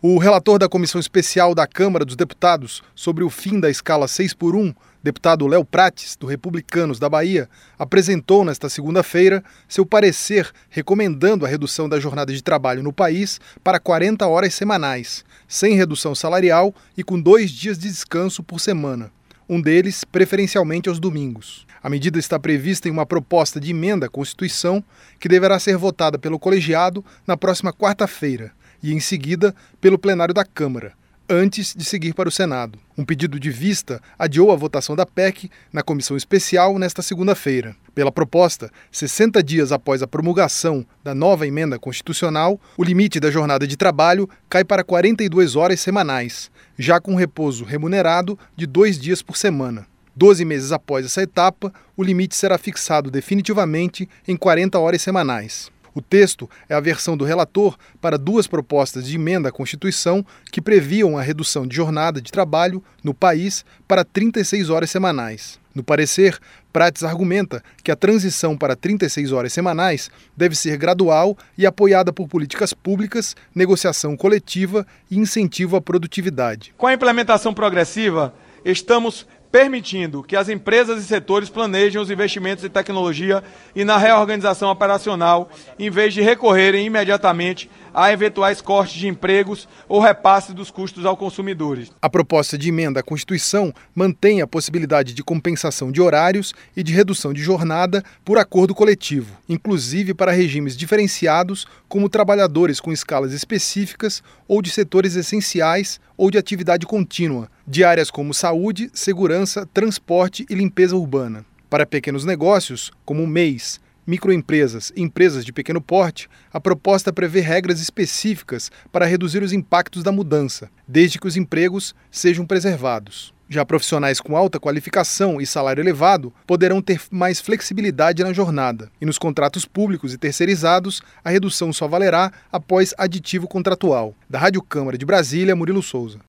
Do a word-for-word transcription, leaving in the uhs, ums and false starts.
O relator da Comissão Especial da Câmara dos Deputados sobre o fim da escala seis por um, deputado Léo Prates, do Republicanos da Bahia, apresentou nesta segunda-feira seu parecer recomendando a redução da jornada de trabalho no país para quarenta horas semanais, sem redução salarial e com dois dias de descanso por semana, um deles preferencialmente aos domingos. A medida está prevista em uma proposta de emenda à Constituição que deverá ser votada pelo colegiado na próxima quarta-feira e, em seguida, pelo plenário da Câmara, antes de seguir para o Senado. Um pedido de vista adiou a votação da P E C na comissão especial nesta segunda-feira. Pela proposta, sessenta dias após a promulgação da nova emenda constitucional, o limite da jornada de trabalho cai para quarenta e duas horas semanais, já com repouso remunerado de dois dias por semana. Doze meses após essa etapa, o limite será fixado definitivamente em quarenta horas semanais. O texto é a versão do relator para duas propostas de emenda à Constituição que previam a redução de jornada de trabalho no país para trinta e seis horas semanais. No parecer, Prates argumenta que a transição para trinta e seis horas semanais deve ser gradual e apoiada por políticas públicas, negociação coletiva e incentivo à produtividade. Com a implementação progressiva, estamos permitindo que as empresas e setores planejem os investimentos em tecnologia e na reorganização operacional, em vez de recorrerem imediatamente a eventuais cortes de empregos ou repasse dos custos aos consumidores. A proposta de emenda à Constituição mantém a possibilidade de compensação de horários e de redução de jornada por acordo coletivo, inclusive para regimes diferenciados, como trabalhadores com escalas específicas ou de setores essenciais ou de atividade contínua, de áreas como saúde, segurança, transporte e limpeza urbana. Para pequenos negócios, como M E Is, microempresas e empresas de pequeno porte, a proposta prevê regras específicas para reduzir os impactos da mudança, desde que os empregos sejam preservados. Já profissionais com alta qualificação e salário elevado poderão ter mais flexibilidade na jornada, e nos contratos públicos e terceirizados, a redução só valerá após aditivo contratual. Da Rádio Câmara de Brasília, Murilo Souza.